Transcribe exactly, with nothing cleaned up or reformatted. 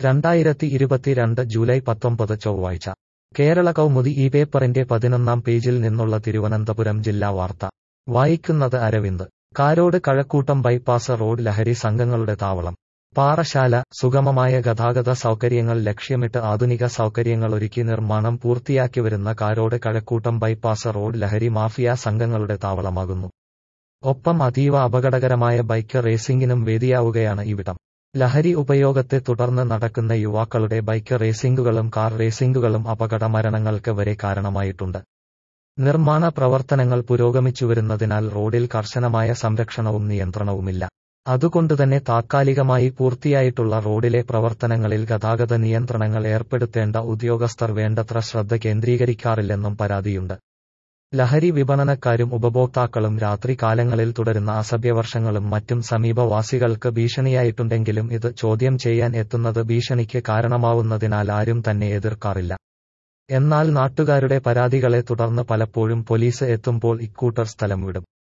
രണ്ടായിരത്തി ഇരുപത്തിരണ്ട് ജൂലൈ പത്തൊമ്പത് ചൊവ്വാഴ്ച കേരള കൗമുദി ഈ പേപ്പറിന്റെ പതിനൊന്നാം പേജിൽ നിന്നുള്ള തിരുവനന്തപുരം ജില്ലാ വാർത്ത വായിക്കുന്നത് അരവിന്ദ്. കാരോട് കഴക്കൂട്ടം ബൈപ്പാസ് റോഡ് ലഹരി സംഘങ്ങളുടെ താവളം. പാറശാല. സുഗമമായ ഗതാഗത സൗകര്യങ്ങൾ ലക്ഷ്യമിട്ട് ആധുനിക സൗകര്യങ്ങളൊരുക്കി നിർമ്മാണം പൂർത്തിയാക്കിവരുന്ന കാരോട് കഴക്കൂട്ടം ബൈപ്പാസ് റോഡ് ലഹരി മാഫിയ സംഘങ്ങളുടെ താവളമാകുന്നു. ഒപ്പം അതീവ അപകടകരമായ ബൈക്ക് റേസിംഗിനും വേദിയാവുകയാണ് ഇവിടം. ലഹരി ഉപയോഗത്തെ തുടർന്ന് നടക്കുന്ന യുവാക്കളുടെ ബൈക്ക് റേസിംഗുകളും കാർ റേസിംഗുകളും അപകട മരണങ്ങൾക്ക് വരെ കാരണമായിട്ടുണ്ട്. നിർമ്മാണ പ്രവർത്തനങ്ങൾ പുരോഗമിച്ചുവരുന്നതിനാൽ റോഡിൽ കർശനമായ സംരക്ഷണവും നിയന്ത്രണവുമില്ല. അതുകൊണ്ടുതന്നെ താത്കാലികമായി പൂർത്തിയായിട്ടുള്ള റോഡിലെ പ്രവർത്തനങ്ങളിൽ ഗതാഗത നിയന്ത്രണങ്ങൾ ഏർപ്പെടുത്തേണ്ട ഉദ്യോഗസ്ഥർ വേണ്ടത്ര ശ്രദ്ധ കേന്ദ്രീകരിക്കാറില്ലെന്നും പരാതിയുണ്ട്. ലഹരി വിപണനക്കാരും ഉപഭോക്താക്കളും രാത്രി കാലങ്ങളിൽ തുടരുന്ന അസഭ്യവർഷങ്ങളും മറ്റും സമീപവാസികൾക്ക് ഭീഷണിയായിട്ടുണ്ടെങ്കിലും ഇത് ചോദ്യം ചെയ്യാൻ എത്തുന്നത് ഭീഷണിക്ക് കാരണമാവുന്നതിനാൽ ആരും തന്നെ എതിർക്കാറില്ല. എന്നാൽ നാട്ടുകാരുടെ പരാതികളെ തുടർന്ന് പലപ്പോഴും പോലീസ് എത്തുമ്പോൾ ഇക്കൂട്ടർ സ്ഥലം വിടും.